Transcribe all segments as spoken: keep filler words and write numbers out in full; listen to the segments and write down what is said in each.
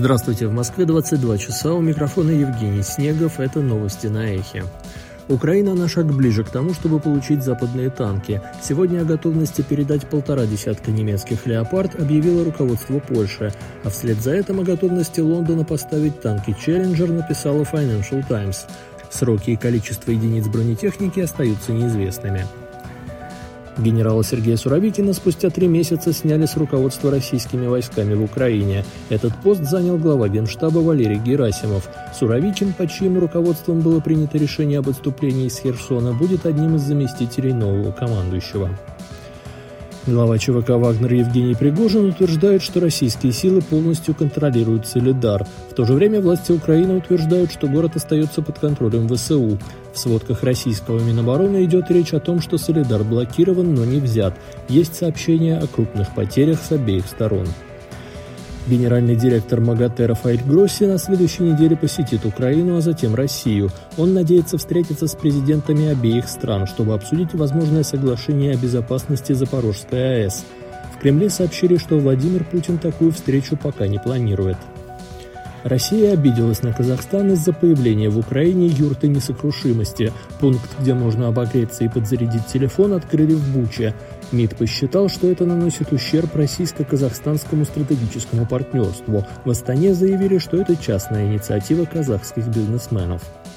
Здравствуйте, в Москве двадцать два часа, у микрофона Евгений Снегов, это новости на Эхе. Украина на шаг ближе к тому, чтобы получить западные танки. Сегодня о готовности передать полтора десятка немецких «Леопард» объявило руководство Польши, а вслед за этим о готовности Лондона поставить танки «Челленджер» написала Financial Times. Сроки и количество единиц бронетехники остаются неизвестными. Генерала Сергея Суровикина спустя три месяца сняли с руководства российскими войсками в Украине. Этот пост занял глава Генштаба Валерий Герасимов. Суровикин, под чьим руководством было принято решение об отступлении из Херсона, будет одним из заместителей нового командующего. Глава ЧВК «Вагнер» Евгений Пригожин утверждает, что российские силы полностью контролируют Солидар. В то же время власти Украины утверждают, что город остается под контролем ВСУ. В сводках российского Минобороны идет речь о том, что Солидар блокирован, но не взят. Есть сообщения о крупных потерях с обеих сторон. Генеральный директор МАГАТЭ Рафаэль Гросси на следующей неделе посетит Украину, а затем Россию. Он надеется встретиться с президентами обеих стран, чтобы обсудить возможное соглашение о безопасности Запорожской АЭС. В Кремле сообщили, что Владимир Путин такую встречу пока не планирует. Россия обиделась на Казахстан из-за появления в Украине юрты несокрушимости. Пункт, где можно обогреться и подзарядить телефон, открыли в Буче. МИД посчитал, что это наносит ущерб российско-казахстанскому стратегическому партнерству. В Астане заявили, что это частная инициатива казахских бизнесменов.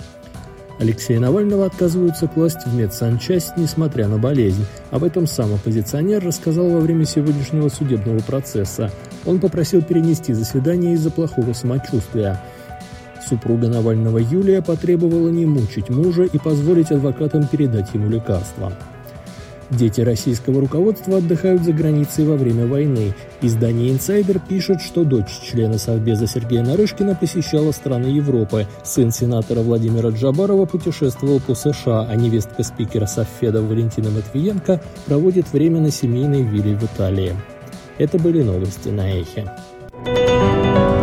Алексея Навального отказываются класть в медсанчасть, несмотря на болезнь. Об этом сам оппозиционер рассказал во время сегодняшнего судебного процесса. Он попросил перенести заседание из-за плохого самочувствия. Супруга Навального Юлия потребовала не мучить мужа и позволить адвокатам передать ему лекарства. Дети российского руководства отдыхают за границей во время войны. Издание «Инсайдер» пишет, что дочь члена Совбеза Сергея Нарышкина посещала страны Европы. Сын сенатора Владимира Джабарова путешествовал по США, а невестка спикера Совфеда Валентина Матвиенко проводит время на семейной вилле в Италии. Это были новости на Эхе.